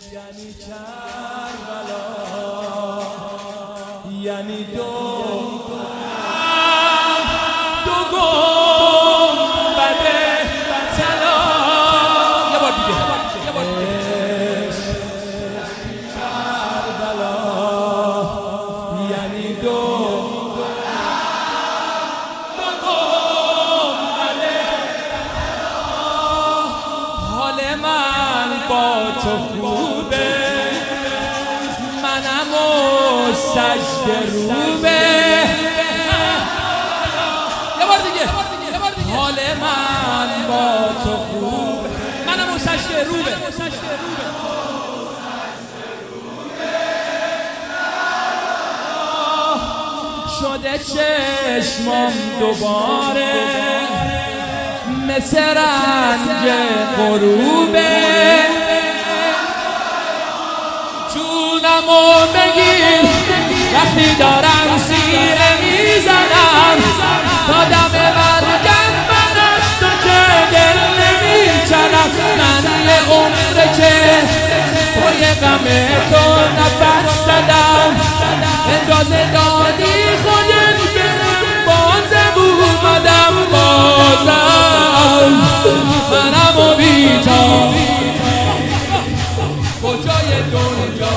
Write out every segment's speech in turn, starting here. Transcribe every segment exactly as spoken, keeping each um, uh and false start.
یعنی کربلا، یعنی دو دو گنبد طلا. یه بار دیگه یه بار دیگه کربلا، یعنی دو دو گنبد طلا. حال من با تو خوبه، منم و سجده روبه. یه بار دیگه حال من با تو خوبه، منم و سجده روبه. شده چشمم دوباره مثل رنگ غروبه. جونمو بگیر وقتی دارم سینه میزنم، تا دم مرگم من از تو که دل نمیکنم. من یه عمره که پای غم تو نفس زدم، اجازه دادی خودت برم بازم اومدم. بازم منم و بیتا کجای دنیا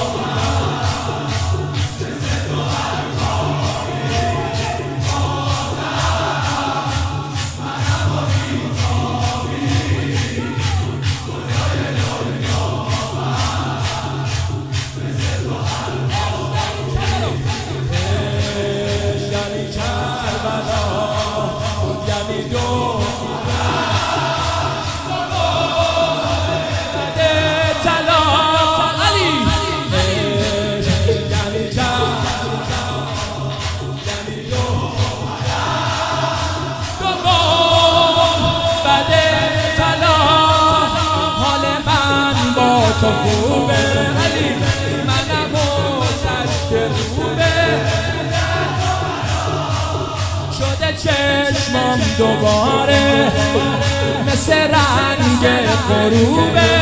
تو خوبه، علی منم و سجده روبه. شده چشمم دوباره مثل رنگ غروبه.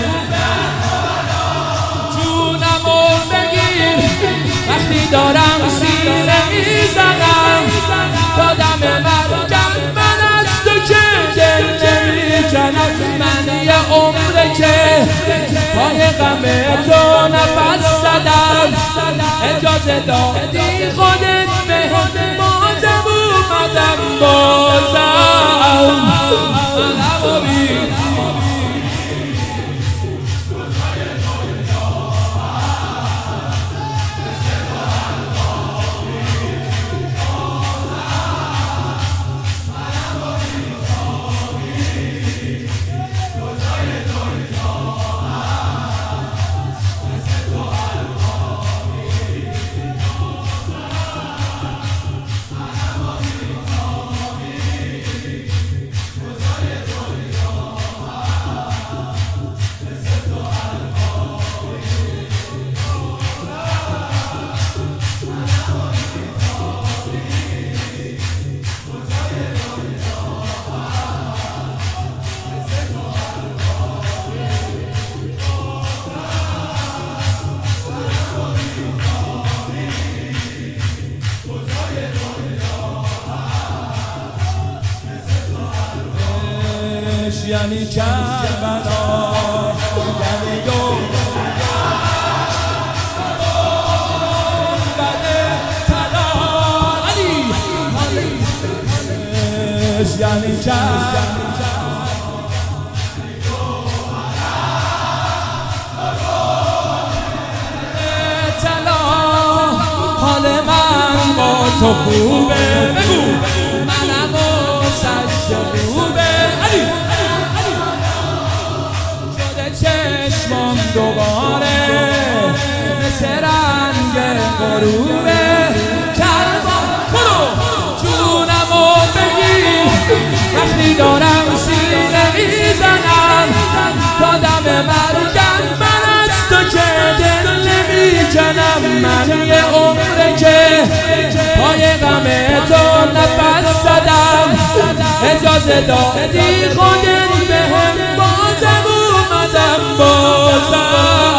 جونمو بگیر وقتی دارم سینه میزنم، تا دم مرگم من از تو که دل نمیکنم. من یه عمره که پای غم تو نفس زدم، اجازه دادی خودت بهم بازم اومدم. بازم منم و یعنی کربلا، یعنی دو گنبد طلا. علی یعنی کربلا، طلا. حال من با تو خوبه، بگو منم و سجده روبه. علی چشمم دوباره مثل رنگ غروبه. کربلا برو جونمو بگیر وقتی دارم سینه میزنم، تا دم مرگم من از تو که دل نمیکنم. من یه عمره که پای غم تو نفس زدم، اجازه دادی خودت بهم بازم اومدم. بازم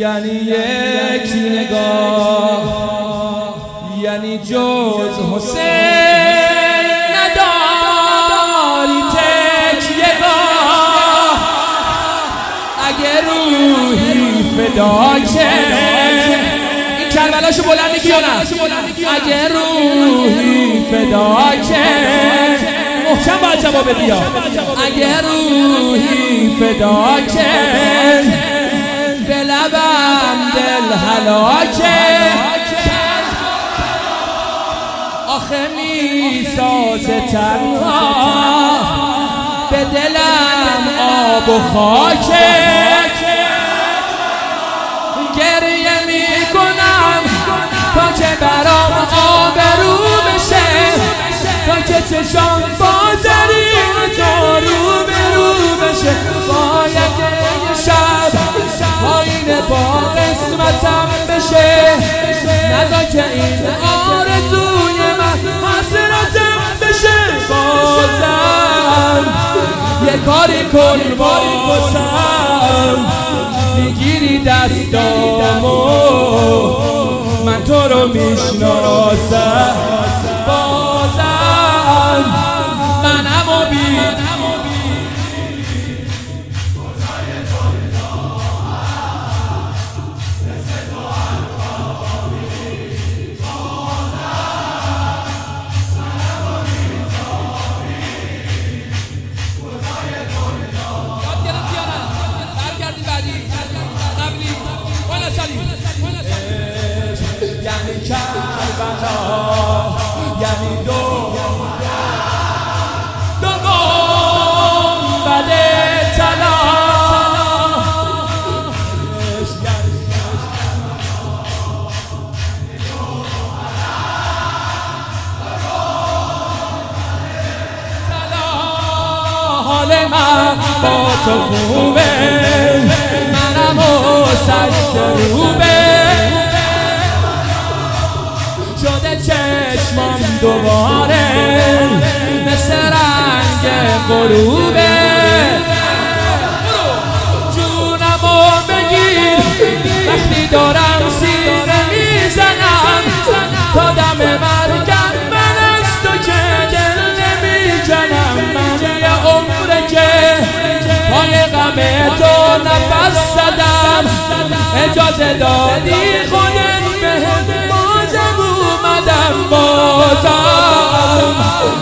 یعنی یک نگاه، یعنی جز حسین نداری تکیه‌گاه. اگه روحی فدا که این کربلاشو بلند میگی یا نه؟ اگه روحی فدا که محکم باید جواب بیا. اگه روحی فدا که به لبم دل هلاکه، آخه میسازه تنها به دلم آب و خاکه. گریه میکنم تا که برام آبرو بشه، تا که چشام با زرین تو رو به رو بشه. باید یه شب پایین با قسمتم بشه، ندا که این آرزوی من حسرتم بشه. بازم یه کاری کن بازم، میگیری دستامو من تو رو میشناسم. بازم منمو بید یعنی کربلا، یعنی دو دو گنبد طلا. حال من با تو خوبه، منم و سشت روبه شده چشمم دوباره مثل رنگ غروبه. جونمو بگیر وقتی دارم سینه میزنم، تا دم مرگم من از تو که دل نمیزنم. من یه عمره که پای غم تو نفس زدم، اجازه دادی خودت بهم بازم اومدم. بازم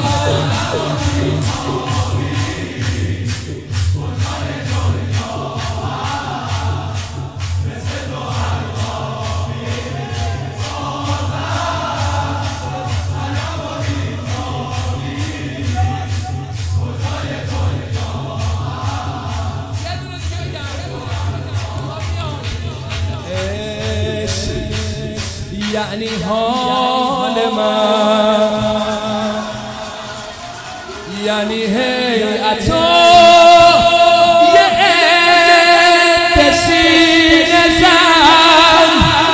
یعنی حال من، یعنی هیئت و یه عده سینه زن.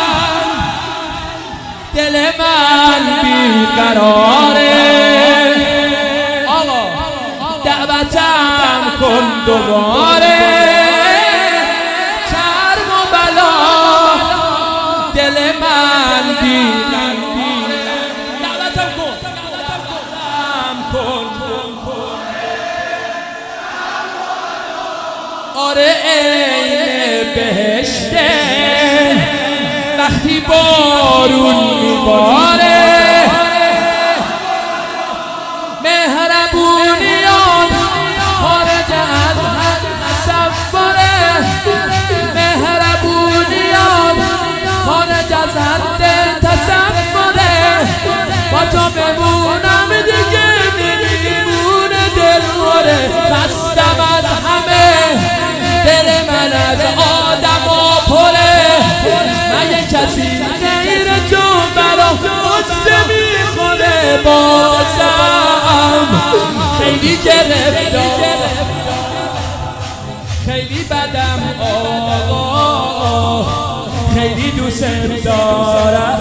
دل من بیقراره، آقا دعوتم کن دوباره. کرم و بلا دل من بیقراره، دعوتم کن کن آره عین بهشته وقتی بارون میباره. مهربونیان خارج از هر تصوره، مهربونیان خارج از حد تصوره. با تو بمونم دیگه نمیمونه دلوره. خستم از همه، دل من از آدم و پره. من یه کسی غیر تو برا قصه میخوره. بازم خیلی گرفتار، خیلی بدم آقا، خیلی دوست دارم.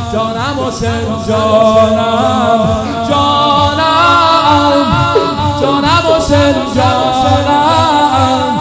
جانم حسین جانم جانم جانم حسین جانم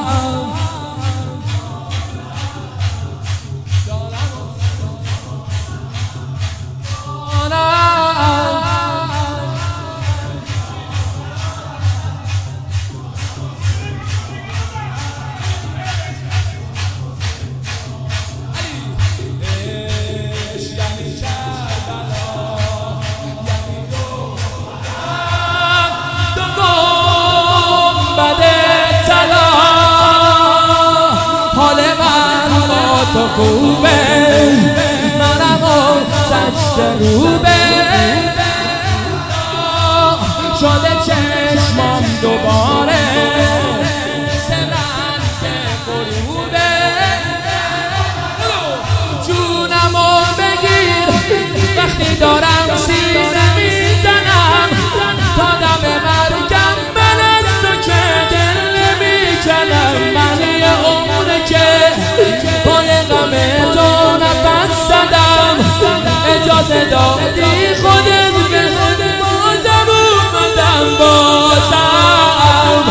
تو خوبه منم و سشت روبه شده چشمام دوباره سرن که غروبه جونمو بگیر وقتی دارم سینه میزنم تا دم مرگم من از تو که دل نمیکنم من یه عمره که اجازه دادی خودت به بازم اومدم بازم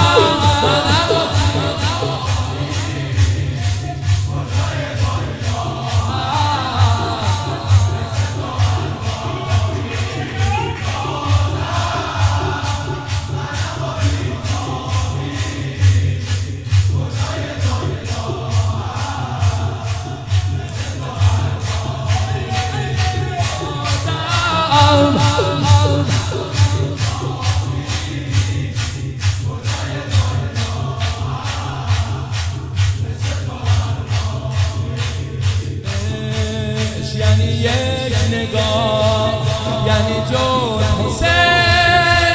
یعنی یک نگاه یعنی جون حسین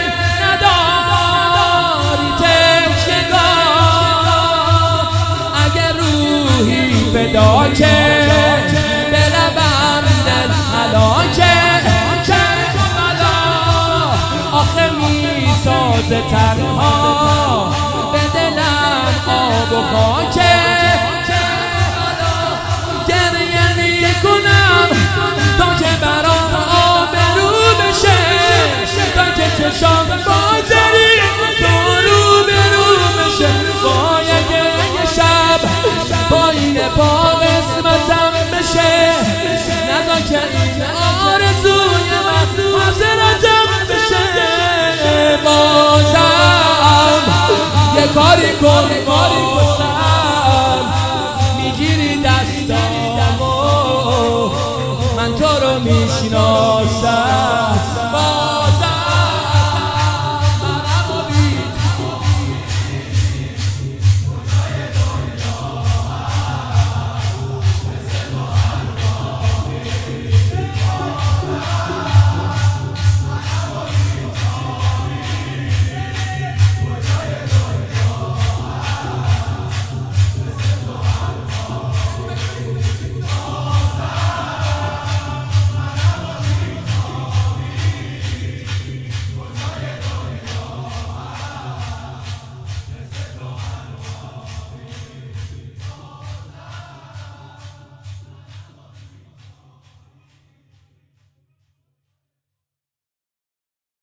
نداری تکیه‌گاه اگر روحی فدا که به لبم دل هلاکه کربلا آخه میسازه تنها به دلم آب و خاکه تا که برام آبرو بشه تا که چشام بازری تو رو برو بشه باید یه شب پایین پا قسمتم بشه نزا که این آرزوی من حاضرتم بشه بازم یه کاری کن کاری کن